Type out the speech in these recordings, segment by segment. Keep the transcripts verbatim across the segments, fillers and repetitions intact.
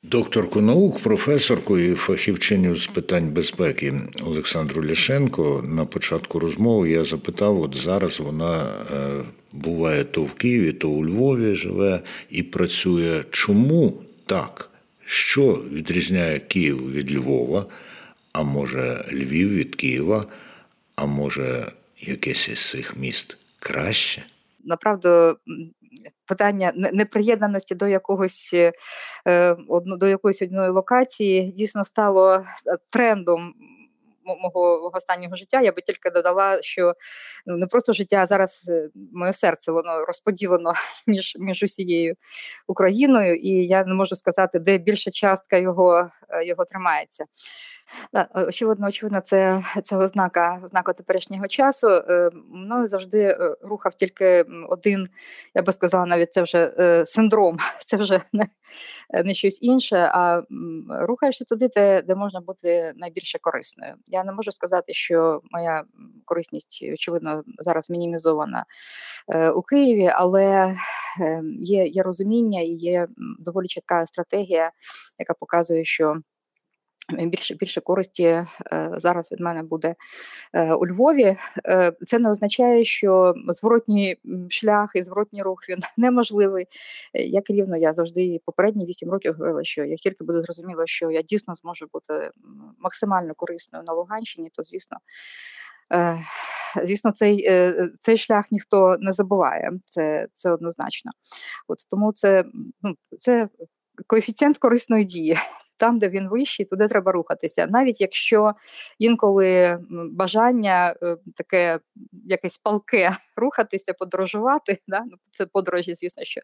Докторку наук, професорку і фахівчиню з питань безпеки Олександру Ляшенко на початку розмови я запитав, от зараз вона е, буває то в Києві, то у Львові живе і працює. Чому так? Що відрізняє Київ від Львова, а може Львів від Києва, а може якесь із цих міст краще? Направду, питання неприєднаності до якогось до якоїсь одної локації дійсно стало трендом мого останнього життя. Я би тільки додала, що ну, не просто життя, а зараз моє серце, воно розподілено між, між усією Україною, і я не можу сказати, де більша частка його, його тримається. Так, очевидно, очевидно, це, це ознака, ознака теперішнього часу. Мною завжди рухав тільки один, я би сказала, навіть це вже синдром, це вже не, не щось інше, а рухаєшся туди, де, де можна бути найбільше корисною. Я не можу сказати, що моя корисність, очевидно, зараз мінімізована у Києві, але є, є розуміння і є доволі чітка стратегія, яка показує, що Більше більше користі е, зараз від мене буде е, у Львові. Е, це не означає, що зворотній шлях і зворотній рух він неможливий. Е, як рівно я завжди попередні вісім років говорила, що як тільки буде зрозуміло, що я дійсно зможу бути максимально корисною на Луганщині, то звісно, е, звісно, цей, е, цей шлях ніхто не забуває. Це, це однозначно. От тому це, ну, це коефіцієнт корисної дії. Там, де він вищий, туди треба рухатися. Навіть якщо інколи бажання таке якесь палке рухатися, подорожувати, да? Ну, це подорожі, звісно, що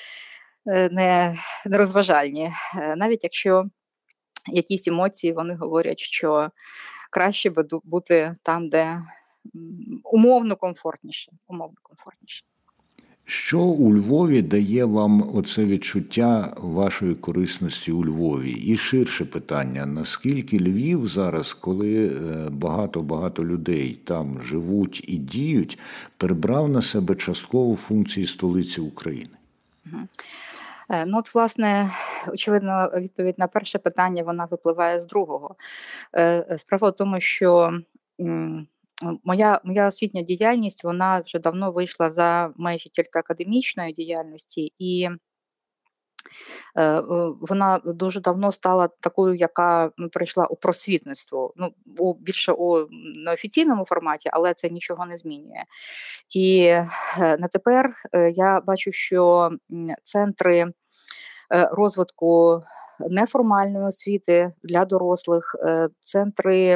не, не розважальні. Навіть якщо якісь емоції, вони говорять, що краще би бути там, де умовно комфортніше. Умовно комфортніше. Що у Львові дає вам оце відчуття вашої корисності у Львові? І ширше питання, наскільки Львів зараз, коли багато-багато людей там живуть і діють, перебрав на себе частково функції столиці України? Угу. Ну, от, власне, очевидно, відповідь на перше питання, вона випливає з другого. Справа в тому, що Моя, моя освітня діяльність, вона вже давно вийшла за межі тільки академічної діяльності, і е, вона дуже давно стала такою, яка перейшла у просвітництво, ну, у, більше у неофіційному форматі, але це нічого не змінює. І е, на тепер е, я бачу, що центри е, розвитку неформальної освіти для дорослих, е, центри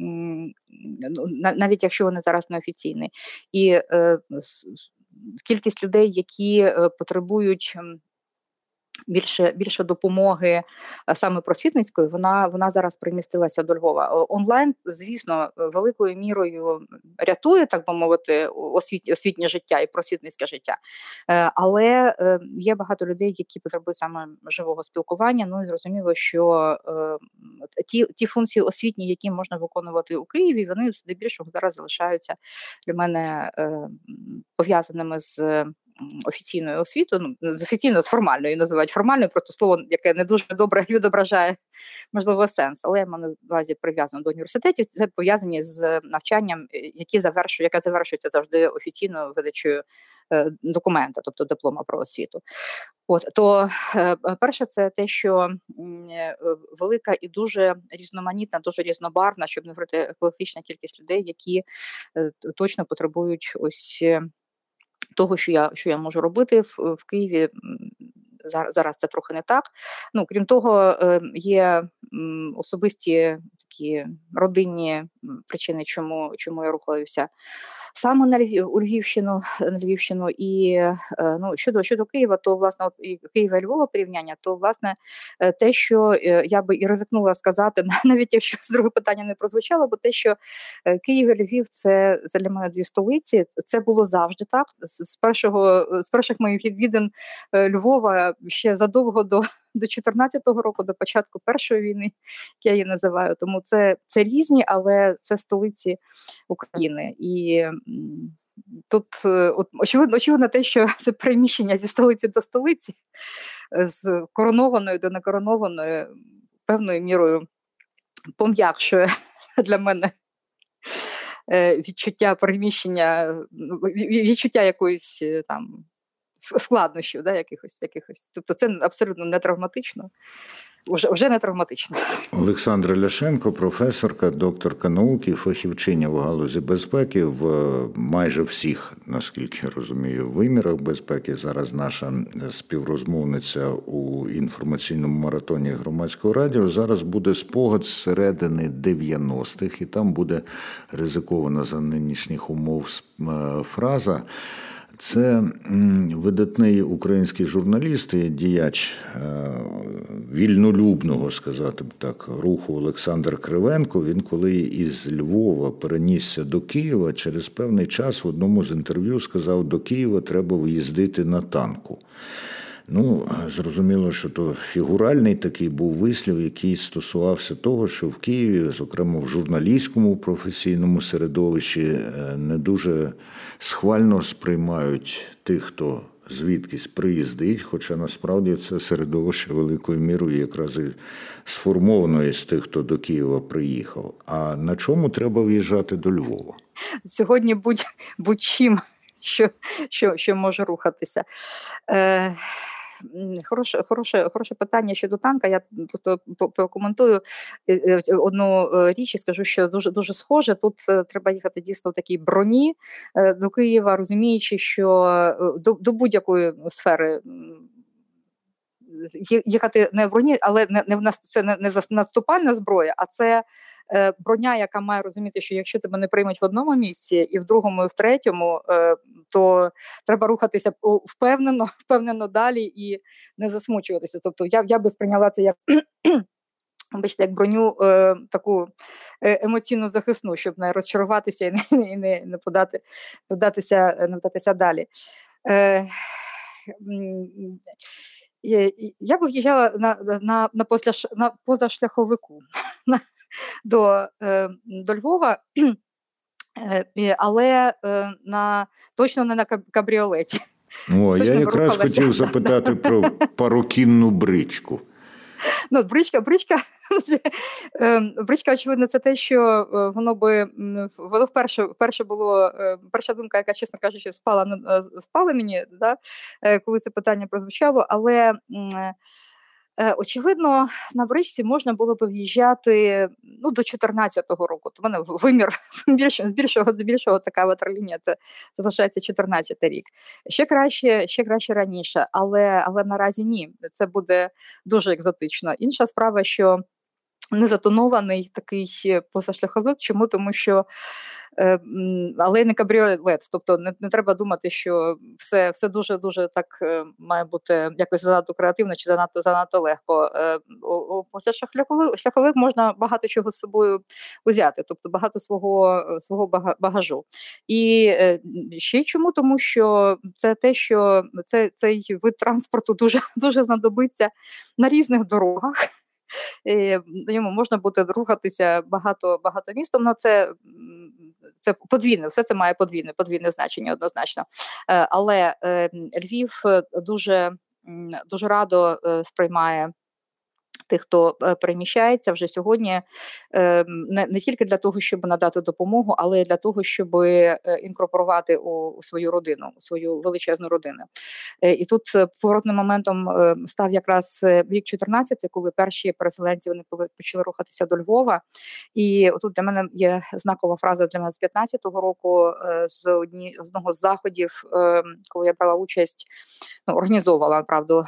навіть якщо вони зараз неофіційні. І е, кількість людей, які е, потребують більше, більше допомоги саме просвітницької, вона, вона зараз примістилася до Львова. Онлайн, звісно, великою мірою рятує, так би мовити, освіт, освітнє життя і просвітницьке життя. Але є багато людей, які потребують саме живого спілкування. Ну і зрозуміло, що ті, ті функції освітні, які можна виконувати у Києві, вони здебільшого зараз залишаються для мене пов'язаними з офіційною освітою, ну, з офіційною, з формальною, називають формальною, просто слово, яке не дуже добре відображає, можливо, сенс, але я маю на увазі прив'язано до університетів, це пов'язані з навчанням, які завершує, яке завершується завжди офіційною видачею е, документа, тобто диплома про освіту. От, то е, перше, це те, що е, велика і дуже різноманітна, дуже різнобарвна, щоб не говорити екологічна кількість людей, які е, точно потребують ось того, що я, що я можу робити в, в Києві. Зараз, зараз це трохи не так. Ну, крім того, є особисті такі родинні причини, чому, чому я рухаюся саме на Львів, у Львівщину, на Львівщину. І ну, щодо, щодо Києва, то, власне, от, і Києва і Львова порівняння, то, власне, те, що я би і ризикнула сказати, навіть якщо з другого питання не прозвучало, бо те, що Київ і Львів – це, це для мене дві столиці, це було завжди так. З, першого, з перших моїх відвідин Львова ще задовго до до чотирнадцятого року, до початку першої війни, як я її називаю. Тому це, це різні, але це столиці України. І тут от, очевидно, очевидно те, що це переміщення зі столиці до столиці, з коронованої до некоронованої, певною мірою пом'якшує для мене відчуття переміщення, відчуття якоїсь там складнощів, да, якихось, якихось. Тобто це абсолютно не травматично. Уже, вже не травматично. Олександра Ляшенко, професорка, докторка науки, фахівчиня в галузі безпеки в майже всіх, наскільки я розумію, вимірах безпеки. Зараз наша співрозмовниця у інформаційному маратоні Громадського радіо. Зараз буде спогад з середини дев'яностих, і там буде ризикована за нинішніх умов фраза. Це видатний український журналіст і діяч вільнолюбного, сказати б так, руху Олександр Кривенко. Він коли із Львова перенісся до Києва, через певний час в одному з інтерв'ю сказав, до Києва треба виїздити на танку. Ну, зрозуміло, що то фігуральний такий був вислів, який стосувався того, що в Києві, зокрема в журналістському професійному середовищі, не дуже схвально сприймають тих, хто звідкись приїздить, хоча насправді це середовище великою мірою якраз і сформовано із тих, хто до Києва приїхав. А на чому треба в'їжджати до Львова? Сьогодні будь, будь-чим, що, що, що може рухатися. Е... Хороше, хороше, хороше питання щодо танка. Я просто прокоментую одну річ і скажу, що дуже дуже схоже. Тут треба їхати дійсно в такій броні до Києва, розуміючи, що до, до будь-якої сфери їхати не в броні, але не, не в нас це не, не наступальна зброя, а це е, броня, яка має розуміти, що якщо тебе не приймуть в одному місці, і в другому, і в третьому, е, то треба рухатися впевнено, впевнено далі і не засмучуватися. Тобто я, я би сприйняла це як бачите, як броню е, таку емоційну захисну, щоб не розчаруватися і не, і не, не подати, не вдатися, не вдатися далі. Е, Я б в'їжджала на, на, на, посляш, на позашляховику до, до Львова, але на, точно не на кабріолеті. О, я якраз хотів запитати про парокінну бричку. Ну, бричка, бричка, бричка, очевидно, це те, що воно би, воно вперше, вперше було, перша думка, яка, чесно кажучи, спала, спала мені, да, коли це питання прозвучало, але очевидно, на бричці можна було б в'їжджати ну, до чотирнадцятого року. То в мене вимір більшого, більшого, більшого така ватерлінія, це, це залишається чотирнадцятий рік. Ще краще, ще краще раніше, але, але наразі ні. Це буде дуже екзотично. Інша справа, що не затонований такий позашляховик. Чому? Тому що е, але не кабріолет. Тобто не, не треба думати, що все, все дуже-дуже так е, має бути якось занадто креативно чи занадто, занадто легко. Е, позашляховик шляховик можна багато чого з собою взяти, тобто багато свого, свого багажу. І е, ще й чому? Тому що це те, що це, цей вид транспорту дуже, дуже знадобиться на різних дорогах. На ньому можна буде рухатися багато, багато містом, але це, це подвійне, все це має подвійне, подвійне значення однозначно. Але Львів дуже, дуже радо сприймає тих, хто переміщається вже сьогодні, не, не тільки для того, щоб надати допомогу, але й для того, щоб інкорпорувати у, у свою родину, у свою величезну родину. І тут поворотним моментом став якраз рік чотирнадцятий, коли перші переселенці вони почали рухатися до Львова. І тут для мене є знакова фраза для мене з п'ятнадцятого року, з, одні, з одного з заходів, коли я брала участь, ну, організовувала, правду,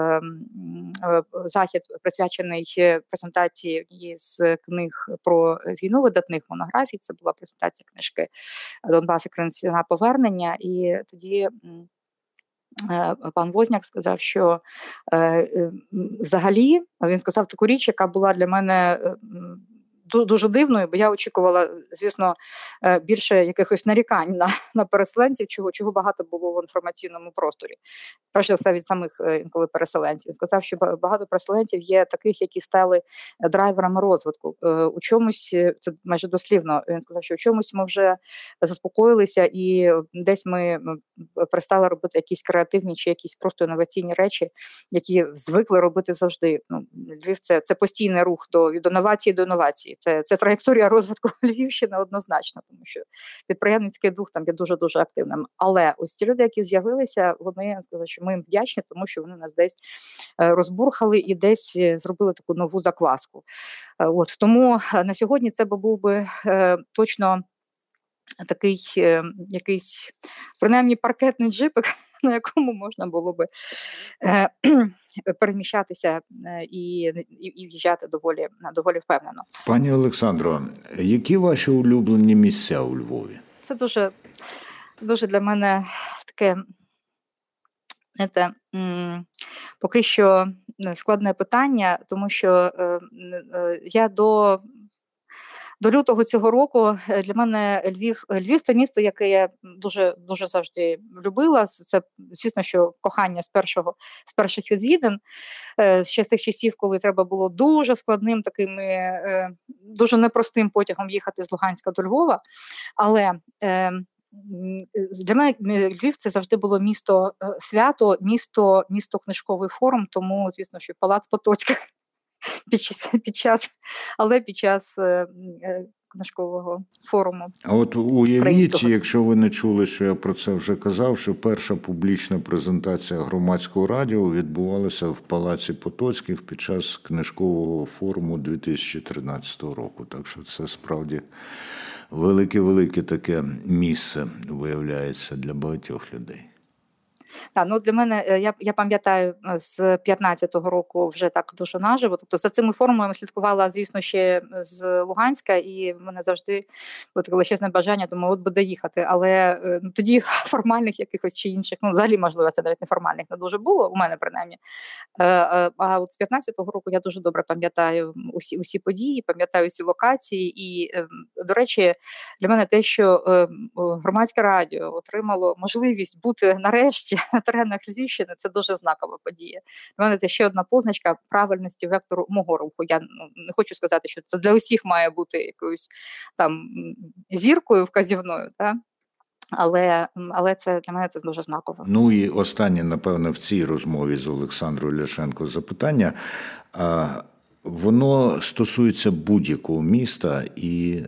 захід присвячений презентації однієї з книг про війну, видатних монографій. Це була презентація книжки «Донбас і Кримське повернення». І тоді пан Возняк сказав, що взагалі, він сказав таку річ, яка була для мене дуже дивною, бо я очікувала, звісно, більше якихось нарікань на, на переселенців, чого, чого багато було в інформаційному просторі. Перше все від самих інколи переселенців. Він сказав, що багато переселенців є таких, які стали драйверами розвитку. У чомусь, це майже дослівно, він сказав, що у чомусь ми вже заспокоїлися і десь ми перестали робити якісь креативні чи якісь просто інноваційні речі, які звикли робити завжди. Ну, Львів це, це постійний рух до, від інновації до інновації. Це, це траєкторія розвитку Львівщини однозначно, тому що підприємницький дух там є дуже-дуже активним. Але ось ті люди, які з'явилися, вони сказали, що ми їм вдячні, тому що вони нас десь розбурхали і десь зробили таку нову закваску. От, тому на сьогодні це був би е, точно такий е, якийсь, принаймні, паркетний джипик, на якому можна було би е, переміщатися і, і, і в'їжджати доволі, доволі впевнено. Пані Олександро, які ваші улюблені місця у Львові? Це дуже, дуже для мене таке, знаєте, поки що складне питання, тому що я до, до лютого цього року для мене Львів, Львів – це місто, яке я дуже, дуже завжди любила. Це, звісно, що кохання з першого, з перших відвідин, ще з тих часів, коли треба було дуже складним, таким, дуже непростим потягом їхати з Луганська до Львова. Але для мене Львів – це завжди було місто свято, місто, місто книжковий форум, тому, звісно, що Палац Потоцьких під час, під час, але під час е, е, книжкового форуму. А от уявіть, якщо ви не чули, що я про це вже казав, що перша публічна презентація громадського радіо відбувалася в Палаці Потоцьких під час книжкового форуму дві тисячі тринадцятого року. Так що це справді велике-велике таке місце, виявляється, для багатьох людей. Так, ну для мене, я, я пам'ятаю, з п'ятнадцятого року вже так дуже наживо. Тобто за цими форумами слідкувала, звісно, ще з Луганська, і в мене завжди було таке величезне бажання, думаю, от би доїхати. Але ну, тоді формальних якихось чи інших, ну взагалі, можливо, це навіть неформальних не дуже було, у мене принаймні. А от з п'ятнадцятого року я дуже добре пам'ятаю усі, усі події, пам'ятаю ці локації. І, до речі, для мене те, що громадське радіо отримало можливість бути нарешті на теренах Львівщини, це дуже знакова подія. Для мене це ще одна позначка правильності вектору мого руху. Я ну, не хочу сказати, що це для усіх має бути якоюсь там зіркою вказівною, так? Але, але це для мене це дуже знаково. Ну і останнє, напевно, в цій розмові з Олександрою Ляшенко запитання. А, воно стосується будь-якого міста і,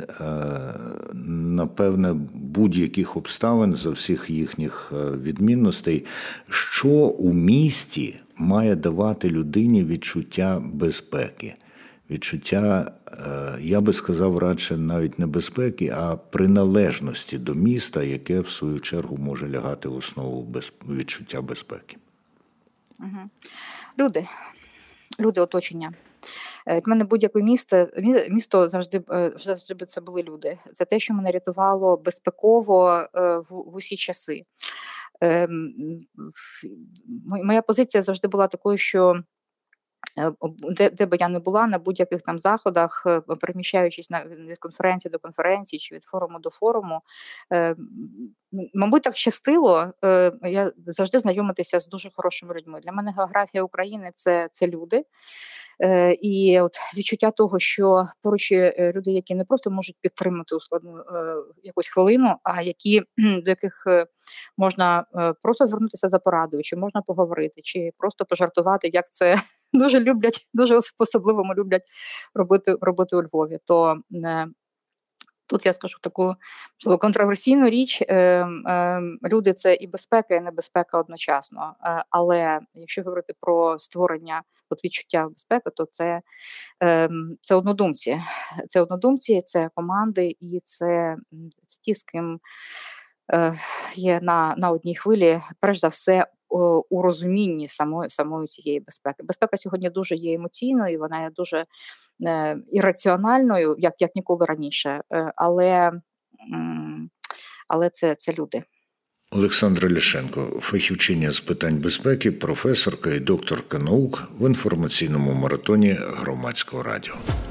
напевне, будь-яких обставин за всіх їхніх відмінностей. Що у місті має давати людині відчуття безпеки? Відчуття, я би сказав, радше навіть не безпеки, а приналежності до міста, яке, в свою чергу, може лягати в основу без... відчуття безпеки. Угу. Люди. Люди оточення. Для мене будь-яке місто, місто завжди, завжди це були люди. Це те, що мене рятувало безпеково в, в усі часи. Моя позиція завжди була такою, що Де, де би я не була, на будь-яких там заходах, переміщаючись на, від конференції до конференції чи від форуму до форуму, е, мабуть, так щастило, е, я завжди знайомитися з дуже хорошими людьми. Для мене географія України – це, це люди. Е, і от відчуття того, що поруч люди, які не просто можуть підтримати у складну е, якусь хвилину, а які, до яких можна е, просто звернутися за порадою, чи можна поговорити, чи просто пожартувати, як це дуже люблять, дуже по-особливому люблять робити, робити у Львові. То е, тут я скажу таку можливо, контроверсійну річ. Е, е, люди – це і безпека, і небезпека одночасно. Е, але якщо говорити про створення от, відчуття безпеки, то це, е, це однодумці. Це однодумці, це команди, і це, це ті, з ким е, є на, на одній хвилі, перш за все, у розумінні самої, самої цієї безпеки. Безпека сьогодні дуже є емоційною, вона є дуже е, ірраціональною, як, як ніколи раніше, е, але, але це, це люди. Олександра Ляшенко, фахівчиня з питань безпеки, професорка і докторка наук в інформаційному маратоні Громадського радіо.